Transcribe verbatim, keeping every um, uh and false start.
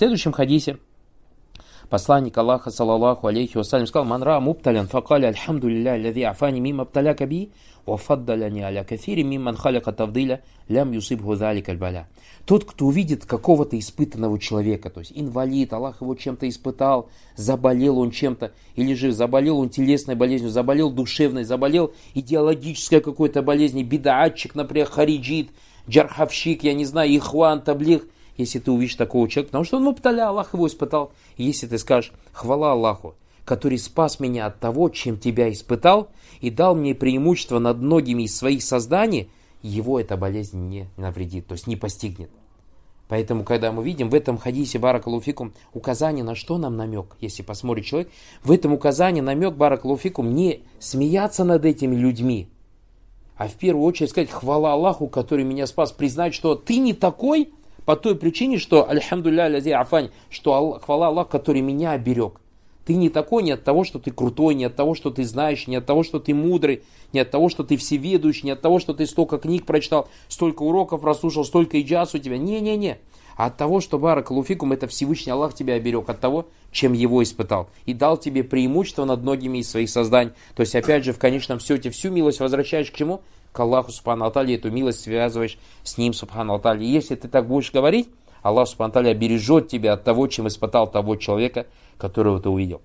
В следующем хадисе посланник Аллаха, саллаллаху алейхи вассалям, сказал: «Ман ра мубталян, факаля альхамду лилля, лади афани мимма бталяка би, ва фаддаляни аля кафири мимман халяка тавдиля, лям юсибху залика аль-баля». Тот, кто увидит какого-то испытанного человека, то есть инвалид, Аллах его чем-то испытал, заболел он чем-то, или же заболел он телесной болезнью, заболел душевной, заболел идеологической какой-то болезнью, бидаатчик, например, хариджит, джархавщик, я не знаю, ихван, таблих. Если ты увидишь такого человека, потому что он мубталя, Аллах его испытал. И если ты скажешь: хвала Аллаху, который спас меня от того, чем тебя испытал, и дал мне преимущество над многими из своих созданий, его эта болезнь не навредит, то есть не постигнет. Поэтому, когда мы видим в этом хадисе, баракаллаху фикум, указание, на что нам намек, если посмотрит человек, в этом указании намек, баракаллаху фикум, не смеяться над этими людьми, а в первую очередь сказать: хвала Аллаху, который меня спас, признать, что ты не такой, по той причине, что, альхамдулилля лади афань, что Аллах, хвала Аллах, который меня оберег. Ты не такой не от того, что ты крутой, не от того, что ты знаешь, не от того, что ты мудрый, не от того, что ты всеведущий, не от того, что ты столько книг прочитал, столько уроков прослушал, столько иджаз у тебя. Не-не-не. А от того, что, баракаллаху фикум, это Всевышний Аллах тебя оберег, от того, чем его испытал. И дал тебе преимущество над многими из своих созданий. То есть, опять же, в конечном счете, всю милость возвращаешь к чему? К Аллаху субхану ва тааля, эту милость связываешь с Ним субхану ва тааля. И если ты так будешь говорить, Аллах субхану ва тааля бережет тебя от того, чем испытал того человека, которого ты увидел.